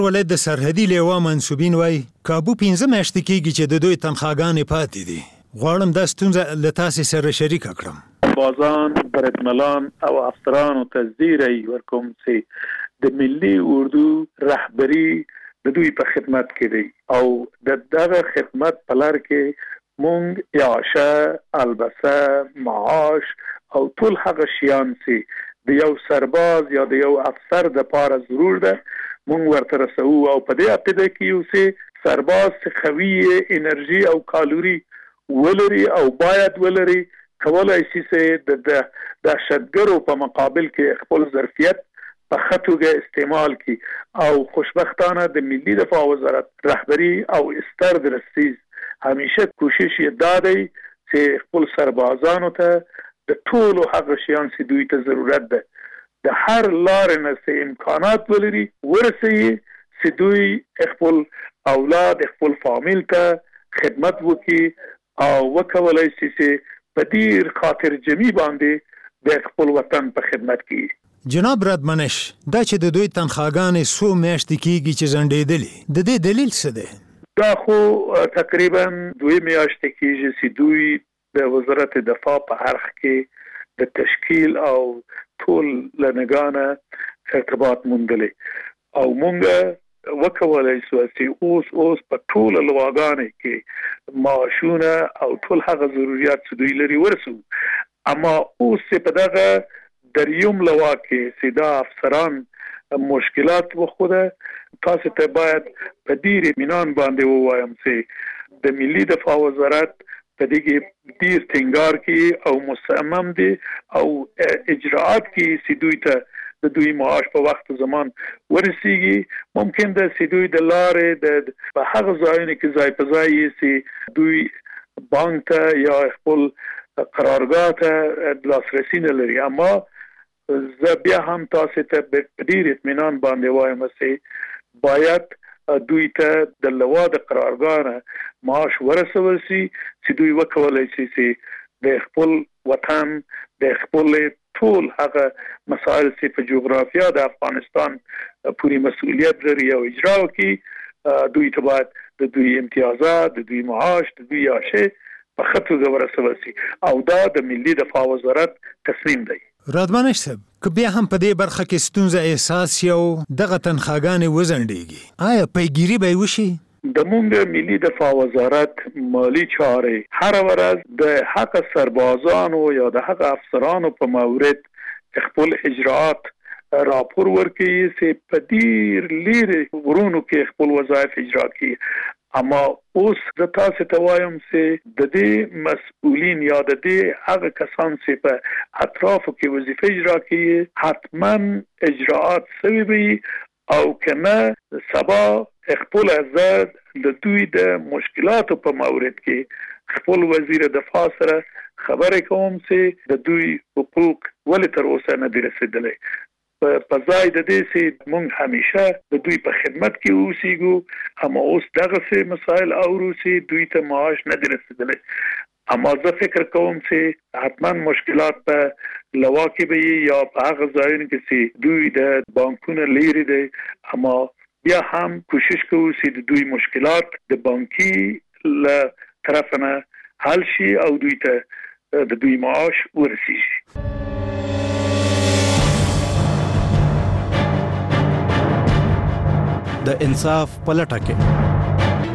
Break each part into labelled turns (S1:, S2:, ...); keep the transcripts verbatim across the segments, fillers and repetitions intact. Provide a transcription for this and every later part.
S1: ولایت د سرحدي لیوا منصوبین وایي کابو پنځه میاشتې کېږي چې د دوی تنخواګانې پاتې دي. غواړم دا ستونزه له تاسې سره شریکه کړم.
S2: بازان بریدملان او افسرانو ته زیری ورکوم چې د ملي اردو رهبري د دوی په خدمت کې دی او د دغه خدمت په لار کې مونږ یاشه البسه معاش او ټول هغه شیان چې د یو سرباز یا د یو افسر د پاره ضرور ده مونږ ورته رسو او په دې عقیده کې یو چې سرباز قوي انرژي او کالوري ولري او باید ولري کولای شي چې د دهشتګرو په مقابل کې خپل ظرفیت په خطوګه استعمال کی او خوشبختانه د ملي دفاع وزارت رهبری او استر درسیز همیشه کوشش یې دادی چې خپل سربازانو ته د ټولو هغه شیان چې دوی ته ضرورت ده د هر لارې نه چې امکانات ولري ورسوي چې دوی خپل اولاد خپل فامیل ته خدمت وکړي او وکولای شي چې په ډیر خاطر جمعي باندې د خپل وطن په خدمت کې.
S1: جناب رادمنش دا چې د دوی تنخواګانې څو میاشتې کېږي چې ځنډېدلې د دې دلیل څه دی؟
S2: دا خو تقریبا دوی میاشتې کېږي چې دوی د وزارت دفاع په اړخ کې د تشکیل او ټول لنګانه ارتباط موندلې او مونږ وکولای شو چې اوس اوس په ټول لواګانې کې معاشونه او ټول هغه ضرورت چې دوی لري ورسو. اما اوس په دغه دریوم لوا کې سیدا افسران مشکلات وخوده تاسو ته باید په ډیر اطمینان باندې ووایم چې د ملي دفاع وزارت په دې کې ډیر ټینګار کې او مصمم دي او اجراءات کې سیدوی ته د دوی معاش په وخت زمان ورسیږي. ممکن ده سیدوی د لارې د په هغه ځایونو کې ځای په ځای سي دوی بانک ته یا خپل قرارګاه ته لاسرسي نه لري. اما زه بیا هم تاسو ته په ډیر اطمینان باندې وایم چې باید دوی ته د لوا د قرارګاه معاش ورسول شي چې دوی وکولای شي چې د خپل وطن د خپل ټول هغه مسائل چې په جغرافیا د افغانستان پوری مسؤلیت لري او اجرا کوي. دوی ته باید د دوی امتیازات د دوی معاش د دوی یاشه په خطوګه ورسول شي او دا د ملي دفاع وزارت تصمیم دی.
S1: رادمنش صاحب که بیا هم په دې برخه کې ستونزه احساس یو دغه تنخواګانې وزنډېږي آیا پیګیري به وشي؟
S2: د مونږ ملي دفاع وزارت مالی چارې هر ورځ د حق سربازانو یا د حق افسرانو په مورد خپل اجراءات راپور ورکړي چې په ډیر لرې ورونو کې خپل وظایف اجرا کړي. اما اوس د تاسو ته وایم چې د دې مسؤلین یا د دې هغه کسان چې په اطرافو کې وظیفه اجرا کوي حتما اجراءات سوي وي او کنه سبا خپل ازاد د دوی د مشکلاتو په مورد کې خپل وزیر دفاع سره خبرې کوم چې د دوی حقوق ولې تر اوسه نه دي رسیدلي. په ځای د دې چې مونږ همیشه د دوی په خدمت کې اوسېږو اما اوس دغه څه مسائل اورو چې دوی ته معاش نه دي رسیدلی. اما زه فکر کوم چې حتما مشکلات په لوا کې به یا په هغه ځایونو کې چې دوی د بانکونو لري دي اما بیا هم کوشش کوو چې د دوی مشکلات د بانکي له طرف نه حل شي او دوی ته د دوی معاش ورسیږي.
S3: د انصاف پلټه کې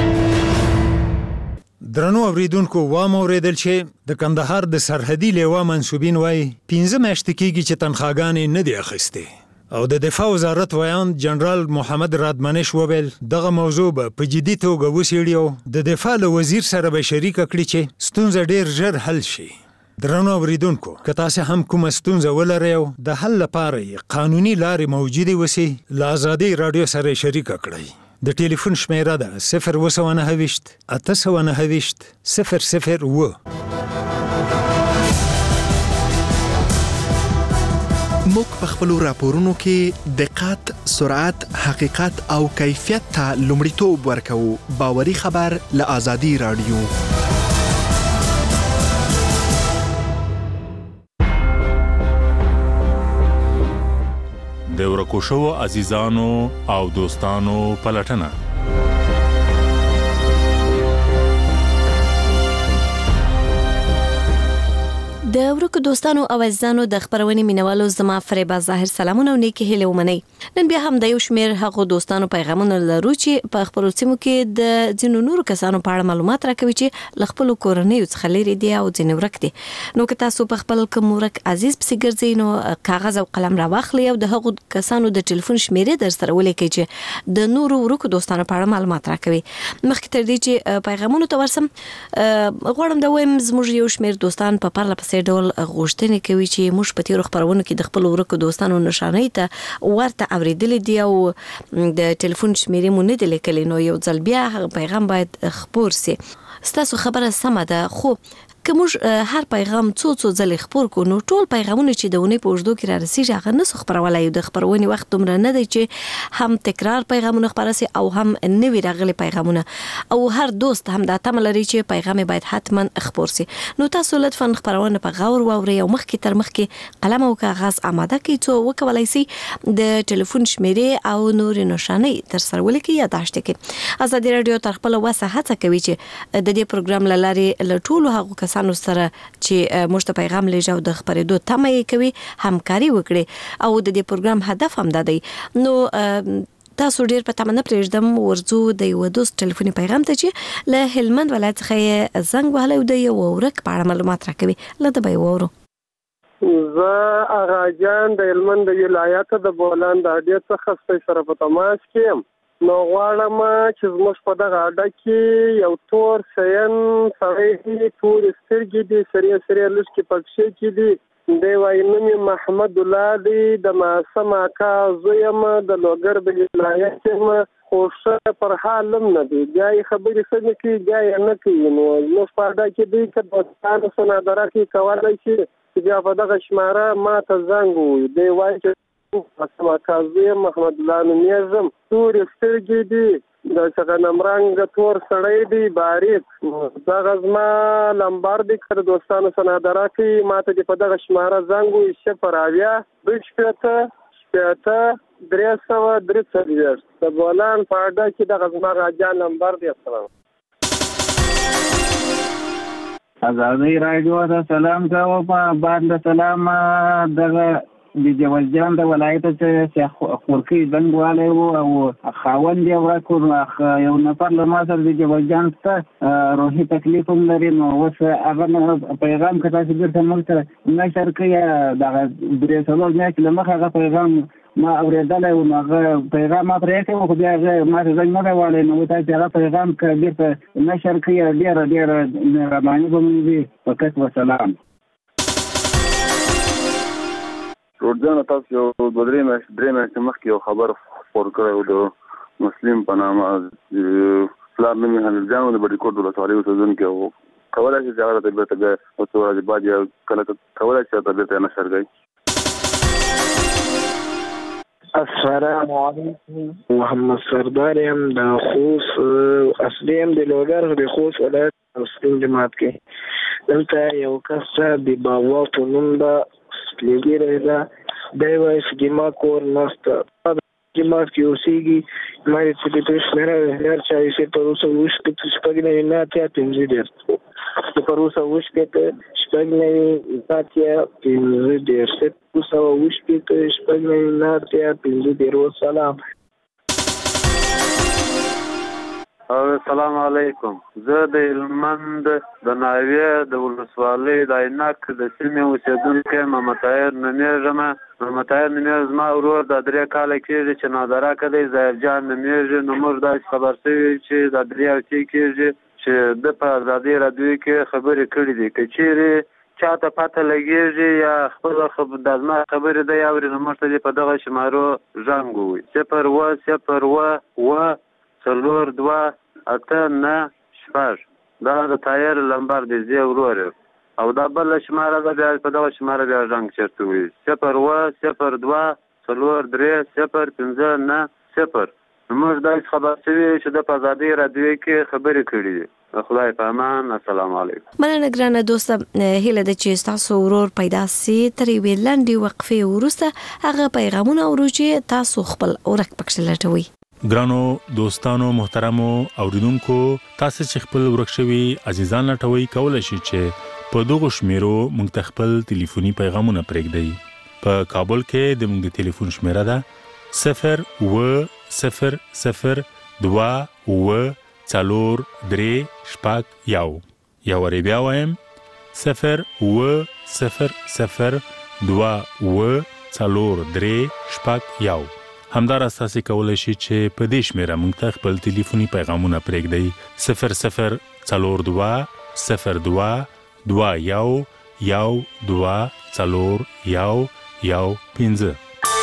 S1: درنو اوریدونکو وام اوریدل چې د کندهار د سرحدي لیوا منصوبین وایي پنځه میاشتې کېږي چې تنخواګانې نه دي اخیستې او د دفاع وزارت ویان جنرال محمد رادمنش وویل دغه موضوع به په جدي توګه وڅېړي او د دفاع له وزیر سره به شریکه کړي چې ستونزه ډېر ژر حل شي. درنو اوریدونکو که تاسو هم کومه ستونزه ولرئ او د حل لپاره قانوني لارې موجودې وسي له ازادۍ راډیو سره شریکه کړئ. د ټلیفون شمیره ده صفر اوه سوه نهه ویشت اته سوه نهه ویشت صفر صفر اوه.
S3: موږ په خپلو راپورونو کې دقت، سرعت، حقیقت او کیفیت ته لومړیتوب ورکوو. باوري خبر له ازادي راډیو.
S4: د ورکو شوو عزیزانو او دوستانو پلټنه.
S5: د ورکو دوستانو او عزیزانو د خبرونې مینوالو زما فریبا ظاهر سلامونه او نیکی هیله ومنئ. نن بیا هم د یو شمیر هغو دوستانو پیغامونه لرو چې په خپلو سیمو کې د ځینو نورو کسانو په اړه معلومات راکوي چې له خپلو کورنیو څخه لرې دي او ځینې ورک دي. نو که تاسو په خپل کوم ورک عزیز پسې ګرځئ نو کاغذ او قلم راواخلئ او د هغو کسانو د ټلیفون شمیرې در سره ولیکئ چې د نورو ورکو دوستانو په اړه معلومات راکوي. مخکې تر دې چې پیغامونو ته ورسم غواړم دا وایم زموږ یو شمیر دوستان په پرله پسې ډول غوښتنې کوي چې موږ په تیرو خبرونو کې د خپل ورکو دوستانو نشانې ته ورته اورېدلې دي او د ټلیفون شمیرې مو نه دي لیکلې، نو یو ځل بیا هغه پیغام باید خپور سي. ستاسو خبره سمه ده، خو که موږ هر پیغام څو څو ځلې خپور کو نو ټول پیغامونه چې د اونۍ په اوږدو کې را رسیږي هغه نسو خپرولای. د خپرونې وخت دومره نه دی چې هم تکرار پیغامونه خپاره سي او هم نوي راغلي پیغامونه، او هر دوست هم دا تمه لري چې پیغام باید حتما خپور سي. نو تاسو لطفا خپرونه په غور واورئ او مخکې تر مخکې قلم او کاغذ آماده کړئ څو وکولای سي د ټلیفون شمیرې او نور نشانې تر سره ولیکئ یا داشت کړئ. ازادي رادیو تر خپل وسه هڅه کوي چې د دې پروګرام لارې له ټولو هغو کسانو سره چې موږ ته پیغام لېږي او د خپرېدو تمه یې کوي همکاري وکړي، او د دې پروګرام هدف هم دا دی. نو تاسو ډیر په تمه نه پرېږدم، ورځو د یو دوست ټلیفوني پیغام ته چې له هلمند ولایت څخه یې زنګ وهلی او د یو ورک په اړه معلومات راکوي. له ده به یې واورو.
S6: زه اغا جان د هلمند د ولایت د بولان د اډې څخه ستاسو سره په تماس کې یم. نو غواړم چې زموږ په دغه اډه کې یو تور سین سړی دی، تورې سترګې دي، سرې سرې لوڅکې پکښې کې دي. دی وایي نوم یې محمد الله دی، د معصوم اکا زوی یم، د لوګر د ولایت یم، خو ښه پر حال هم نه دی. بیا یې خبرې ښه نه کوي، بیا یې نه کوي. نو زموږ په اډه کې دی که دوستانو سره نادره کې کولی شي چې بیا په دغه شماره ما ته زنګ ووایي. دی وایي چې اسما کاظم محمد الله نومیږم، تورې سترګې دي، د څغنم رنګ تور سړی دی، باریک. دغه زما لمبر دی، که دوستانو سره نادره کوي ما ته دې په دغه شماره زنګ ووایي صفر اویا دوه شپېته شپېته درې سوه درې څلوېښت. د بولان په اډه کې دغه زما غاجان لمبر دی. السلام
S7: ازادي رادیو ته سلام کوم. باندې سلام دغه د جوال جان د ولایت څخه خورکی بنګواله او خاوند یې ورکو یو نفر له ما سره د جوال جان ته روحي تکلیف لري. نو اوس هغه پیغام کته چې ګرته موږ سره نشر کوي دغه درې څلور میاشتې له مخه هغه پیغام ما اورېدلی و. نو هغه پیغام ما پرې کړی و، خو بیا هغه ما ته زنګ نه دی وهلی. نو تاسې هغه پیغام که بېرته نشر کوي ډېره ډېره مهرباني به مو وي. فقط وسلام.
S8: ورځنه تاسو یو دوه درې میاشتې درې میاشتې مخکې یو خبر خپور کړی و د مسلم په نامه پلار نوم یې حنیف جان و، د بټي ولسوالۍ اوسېدونکی و. کولی شي چې هغه راته بېرته بیا څو ورځې بعد یا کله کولی شي راته بېرته نشر کړئ.
S9: السلام علیکم، محمد سردار یم د خوست، اصلي یم د لوګر د خوست ولایت مسلم جماعت کې. دلته یو کس د بابا په نوم ده لګېږي ده، دی وایي چې زما کور نسته، جماعت کې اوسېږي. ما یې چې د دوی شمېره هر چا یې چې پر اوسه اووه شپېته شپږ نوي نه اتیا پنځه دېرش، چې پر اوسه اووه شپېته شپږ نوي نه اتیا پنځه دېرش، پر اوسه اووه شپېته شپږ نوي نه اتیا پنځه دېرش. سلام.
S8: السلام علیکم. زه د هلمند د ناوې د ولسوالۍ د عینک د سیمې اوسېدونکی محمد طاهر نومیږم. محمد طاهر نومیږي، زما ورور دا درې کاله کېږي چې نادره کړی، ظاهر جان نومیږي. نو موږ داسې خبر شوي چې دا درې هفتې کېږي چې ده په ازادي راډیو کې خبرې کړي دي. که چیرې چاته پته لګېږي یا خپله دا زما خبرې دی اوري، نو موږ ته دې په دغه شمارو زنګ ووایي صفر اووه صفر اووه اووه څلور دوه اته نه شپږ. دا د طاهر لمبر دی، زه ورور یم. او دا بله شماره ده، بیا په دغه شماره بیا زنګ چېرته ووایي صفر اووه صفر دوه څلور درې صفر پنځه نه صفر. نو موږ داسې خبر شوي چې ده په ازادۍ راډیو کې خبرې کړي دي. خدای په امان. السلام علیکم.
S5: مننه ګرانه دوسته، هیله ده چې تاسو ورور پیدا سي ترې وی لاندې وقفه ورسته هغه پیغامونه اورو چې تاسو خپل اورک پکښ لټوي.
S4: ګرانو دوستانو محترمو اوریدونکو، تاسو چې خپل ورک شوي عزیزان لټوي کولای شئ چې په دغه شمیرو موږ ته خپل ټلیفوني پیغامونه پرېږدئ. په کابل کې د موږ د ټلیفون شمیره ده صفر و صفر صفر دوا و څلور درې شپږ یو. یو وری بیا وایم صفر و صفر صفر دوا و څلور درې شپږ یو. همدارس تاسو کولای شئ چې په دې شمیره موږ ته خپل ټلیفوني پیغامونه پرېږدئ صفر صفر څلور دوا صفر دوا دوا یو یو دوا څلور یو یو پنځه.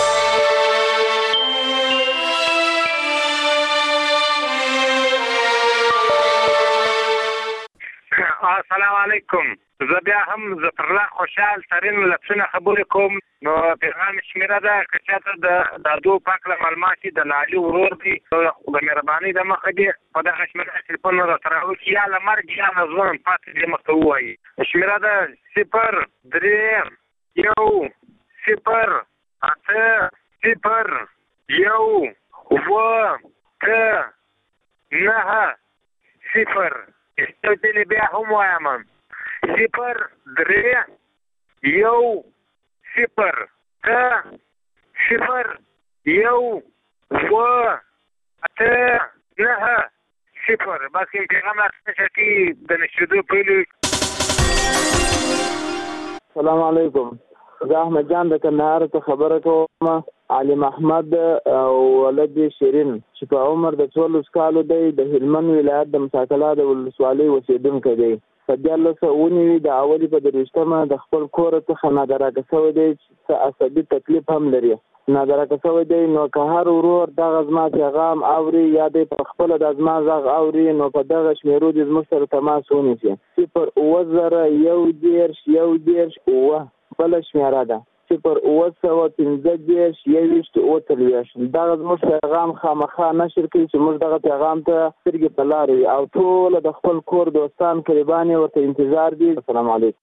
S10: السلام علیکم. زه بیا هم ظفر الله خوشحال ترین لپسونه خبرې کوم. نو پیغام شمیره ده که چاته د دادو پاک له معلومات د لالي ورور دی د مهربانۍ د مخه دی په دغه شمیره تلیفون راته راوکړي، یا له مرګ یا له ژوند پاتې دې مخته ووایي. شمیره ده صفر درې یو صفر اته صفر یو اووه اته نهه صفر. استودلی بیا هم وایم صفر درې یو صفر ته صفر یو اووه اته نهه صفر. بس این پیغام راته کی د نشریدو پیلو.
S9: السلام علیکم. زه احمد جان د کندهار ته خبره کوم. علي محمد او ولد شیرین چې په عمر د څوارلس کالو دی، د هلمند ولایت د مساکلا د ولسوالۍ اوسېدونکی دی. په دیارلس سوه اووه نوي د اولي په درویشتمه د خپل کور څخه نادراکه شوی دی چې عصبي تکلیف هم لري. نادراکه شوی دی. نو که هر ورور دغه زما پیغام اوري یا دی په خپله د زما غږ اوري نو په دغه شمیرو دې زموږ سره تماس ونیسي. صفر اووه زره یو دېرش یو دېرش اووه بله شمیره ده. صفر اووه سوه پنځه دېرش یوویشت اووه څلوېښت. دغه زموږ پیغام خامخا نشر کړي چې موږ دغه پیغام ته سترګې په لاره وي او ټوله د خپل کور دوستان قریبان یې ورته انتظار دي. السلام علیکم.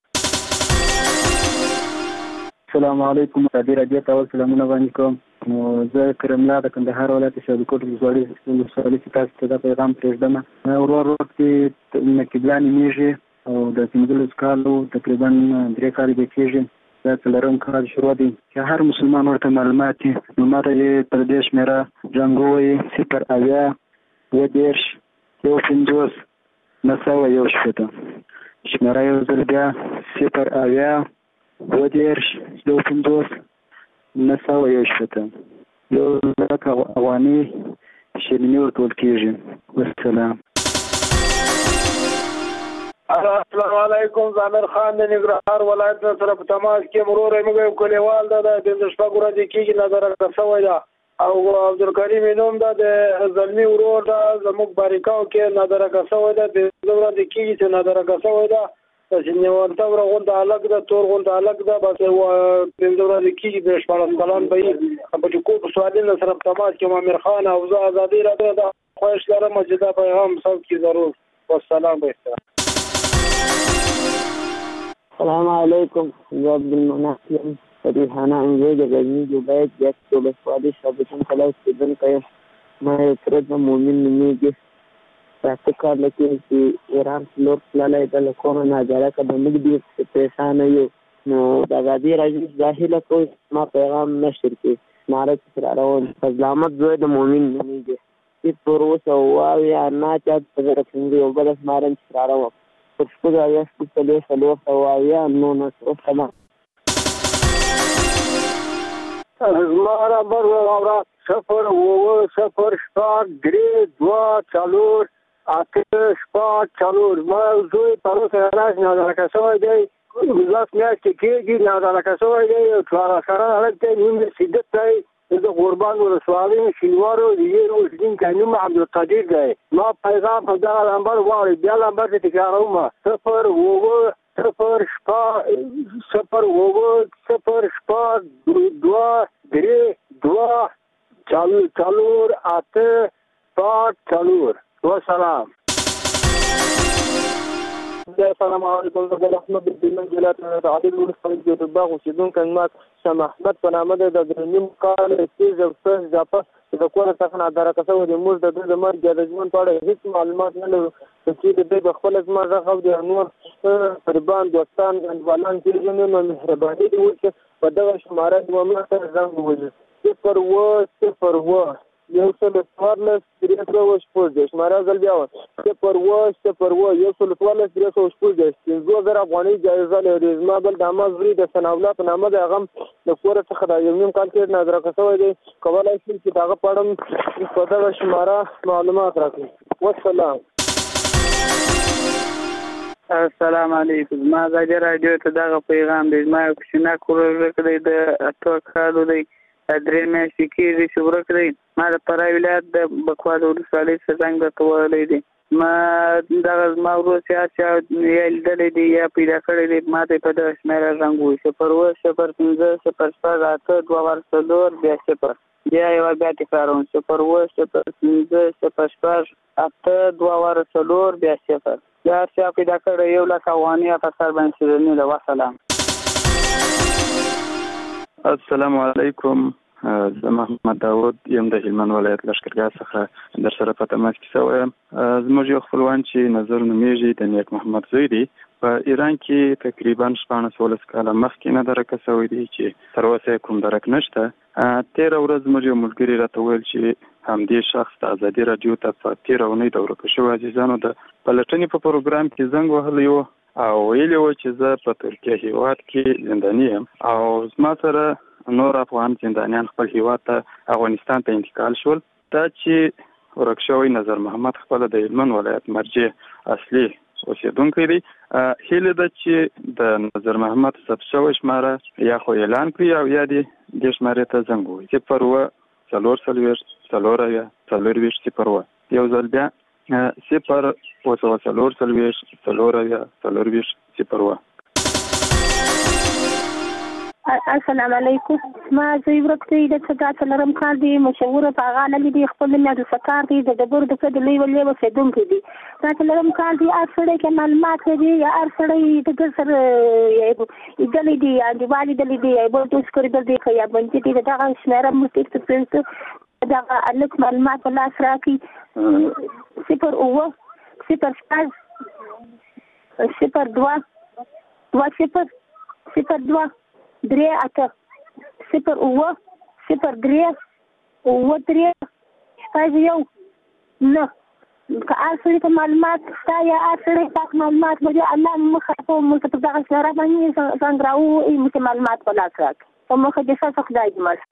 S11: السلام علیکم. رادیو رادیو ته اول سلامونه وړاندې کوم. نو زه کرملا د کندهار ولایت شاولیکوټ ولسوالۍ چې تاسو ته دا پیغام پرېږدم. ورور ورور چې نقیبلا نومېږي او د پنځلسو کالو تقریبا درې کالې به کېږي. دا څلورم کال شروع دی چې هر مسلمان ورته معلومات دي. نو ماته یې پر دې شمېره جنګ ووایي صفر اویا اووه دېرش یو پنځوس نهه سوه یو شپېته. شمېره یو ځل بیا صفر اویا اووه دېرش یو پنځوس نهه سوه یو شپېته. یو لک افغاني شیریني ورکول کېږي. والسلام.
S6: السلام علیکم. زامر خان د ننګرهار ولایت سره په تماس کې مرور موږ یو کلیوال ده د پنځه شپږ ورځې کېږي نادراکه شوی ده او عبدالکریم نوم ده د زلمي ورور ده زموږ باریکاو کې نادراکه شوی ده. پنځه ورځې کېږي چې نادراکه شوی ده. چې نیوالته وره غونډه هلک ده تور غونډه هلک ده. بس پنځه ورځې کېږي د شپاړس کلن به وي. په ټکو په سوالینو سره په تماس کې امیر خان او زه ازادي راډیو ده خواهش لرم چې دا پیغام ثبت کړي ضرور. والسلام. بهتر.
S12: السلام علیکم. زه عبدالمنعم فریحانه انځور د غزني جوبایت یک ولسوالۍ شابسن کلا اوسېدونکی یم. ما یو تره د مؤمن نومېږي. په اته کاله کې چې ایران څلور تللی ده له کوره ناجرکه د موږ ډېر پریشانه یو. نو د ازادي راډیو دا هیله کوو ما پیغام نشر کړي. ناره چې را روان فضل احمد زوی د مؤمن نومېږي. صفر اووه سوه اووه اویا نهه اتیا څلور پنځه یو بله شماره چې را روان پر شپږ اویا شپږ څلور څلور سوه اویا نولس. والسلام.
S6: زما نمبر واوره صفر اووه صفر شپږ درې دوه څلور اته شپږ څلور. ما زوی پروسه راځي نادراکه شوی دی. ګزاس میاشتې کېږي نادراکه شوی دی. څوارلس کلن هلک دی. نوم یې سیدت دی. د قربان ولسوالۍ شینوارو د یې اوسېدونکی نوم عبدالقدیر دی. ما پیغام په دغه نمبر واورئ. بیا نمبر ته تکراروم صفر اووه صفر شپږ صفر اووه صفر شپږ دوه درې دوه څلور اته شپږ څلور. والسلام. السلام علیکم زه احمد بن جلات د عادل ولسمشر د باغ اوسیدونکو ما شاه محمد په نامه د درنیم کال تیز او ستاسو ځپه د کور څخه نه درکاسو د موږ د د مرګ د ژوند په اړه هیڅ معلومات نه لرو چې د دې خپل ځما غو د نور قربان دوستان انډوالان چې نو مهرباني دي چې په دغه شماره د مامور سره زنګ ووهي صفر و صفر و یو سل څوارلس درې سوه شپږ دېرش شماره ځل بیا صفر و صفر و یو سل څوارلس درې سوه شپږ دېرش پنځه زره افغانۍ جایزه لري. زما بل د عامه زوی د ثناءالله په نامه د هغه د کور څخه د یو نیم کال کې نظر کسوی دی کولای شي چې هغه په اړه په دغه شماره معلومات راکړي. والسلام.
S13: السلام علیکم. ما د رادیو ته دغه پیغام دی. ما یو کوچنی کور ورکړی د اته کالو دی درې میاشتې کېږي چې ورکړی. ما د فراه ولایت د بکوال ولسوالۍ څخه زنګ درته وهلی دی. ما دغه زما ورور چې هر چا یا لیدلی دی یا پیدا کړی دی ما ته په دغه شمېره زنګ ووایي صفر اووه صفر پنځه صفر شپږ اته دوه وار څلور بیا صفر بیا یوه بیا تکراروم صفر اووه صفر پنځه صفر شپږ اته دوه وار څلور بیا صفر یا هر چا پیدا کړی یو لک افغانۍ په سر باندې شیریني ده. وسلام.
S14: السلام علیکم. زه محمد داود یم د هلمند ولایت لښکرګاه څخه در سره په تماس کې شوی یم. زموږ یو خپلوان چې نظر نومیږي د نیک محمد زوی دی په ایران کې تقریبا شپاړس ولس کاله مخکې نه درکه شوی دی چې تر اوسه کوم درک نشته. تېره ورځ زموږ یو ملګري راته ویل چې همدې شخص د ازادي راډیو ته په تېره اونۍ د ورکه شویو عزیزانو د پلټنې په پروګرام کې زنګ وهلی و او ویلي و چې زه په ترکیه هیواد کې زنداني یم او زما سره نور افغان زندانیان خپل هیواد ته افغانستان ته انتقال شول. دا چې ورک شوی نظر محمد خپل د هلمند ولایت مرجع اصلي اوسیدونکی دی. هیله ده چې د نظر محمد ثبت شوی شماره یا خو اعلان کړي او یا دې دې شمارې ته زنګ ووهي صفر اووه څلور څلوېښت څلور اویا څلورویشت صفر اووه یو ځل بیا صفر اووه سوه څلور څلوېښت څلور اویا څلورویشت صفر اووه.
S15: السلام علیکم. ما زوی ورک دی د څه څلورم کال دی مشهوره په هغه نه دی خپل نوم عبدالستار دی د ډبرو د کډې لوی ولې اوسېدونکی دی. دا څلورم کال دی هر سړی کې معلومات لري یا هر سړی د ګل سره لیدلی دی یا انډیوال لیدلی دی یا بل دوست کړی دی که یا بندي دی دغه شمېره موږ ته پرېږدو دغه هلک معلومات په لاس راکړي صفر اووه صفر شپږ صفر دوه دوه صفر صفر دوه درې اته صفر اووه صفر درې اووه درې شپږ یو نه که هر سړي ته معلومات شته یا هر سړی پاک معلومات لري الله مخه په موږ ته په دغه شمېره باندې زنګ راووهي موږ ته معلومات په لاس راکړي په مخه د ښه څه خدای دې مل.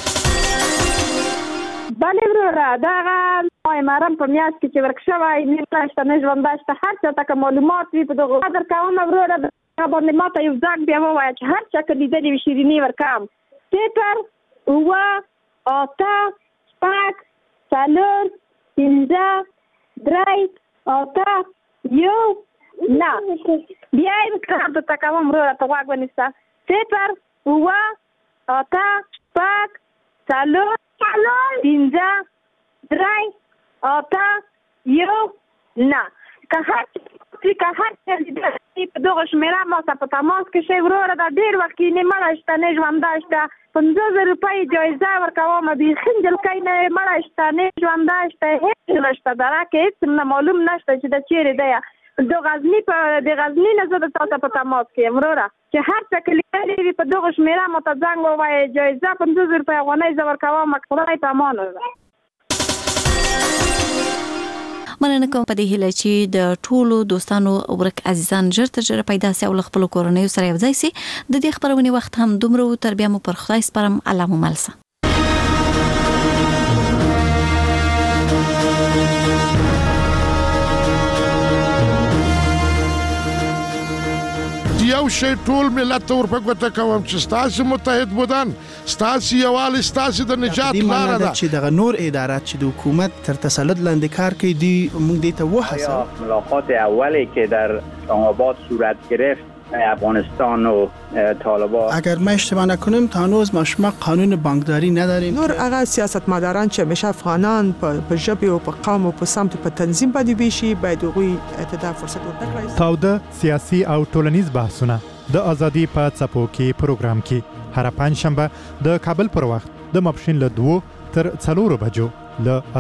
S16: بلې وروره دغه امارم په میاشت کې چې ورک شوی نیم میاشته نه ژونده شته هر چا ته که معلومات وي په دغو قدر کومه وروره باندې ما ته یو ځاک بیا ووایه چې هر چا که لیدلې وي شیریني ورکوم صفر اووه اته شپږ څلور پنځه درې اته یو نه بیا یې کار درته کوم وروره ته غوږ ونیسه صفر اووه اته شپږ څلور پنځه درې اته یو نه که هر که هر څه لیدلي په دغه شمېره ما سره په تماس کې شئ وروره دا ډېر وخت کې نه مړه شته نه ژونده شته پنځه زره روپۍ جایزه ورکوم بیخي نجلکۍ نه مړه شته نه ژونده شته هېڅ نشته دغه کې هېڅ نه معلوم نشته چې د چیرې دی د غزني په د غزني نه زه د تا ته په تماس کې یم وروره چې هر څه که لیدلي وي په دغه شمېره ما ته زنګ ووایې جایزه پنځه زره روپۍ افغانۍ زه ورکوم خدای په امان وي.
S5: مننه کوم په دې هیله چې د ټولو دوستانو ورک عزیزان ژر تر ژره پیدا سي او خپل کورنۍ سره یو ځای سي. د دې خبرونه وخت هم دومره تر بیا مو پر خدای سپارم. الله مو ملسه.
S17: یو شی ټول ملت ته ورپګوته کوم چې ستاسو متحد بودن ستاسو یووالی ستاسو د نجات لاره ده
S3: چې دغه نور ادارات چې د حکومت تر تسلط لاندې کار کوي دی موږ دې ته وهڅوو.
S18: ملاقات اولی که در اسلام آباد صورت گرفت افغانستان و طالبان.
S19: اگر ما اشتباه نکنیم تا هنوز ما شما قانون بانکداری نداریم.
S20: نور هغه سیاستمداران چې همیشه افغانان په ژبه او په قوم او په سمت په تنظیم باندې ویشي باید هغوی ته دا فرصت ورکړي.
S21: تاوده سیاسي او ټولنیز بحثونه د ازادي په څپو کې پروګرام کې هر پنځ شنبه د کابل پر وخت د ماپښین له دوه تر څلورو بجو له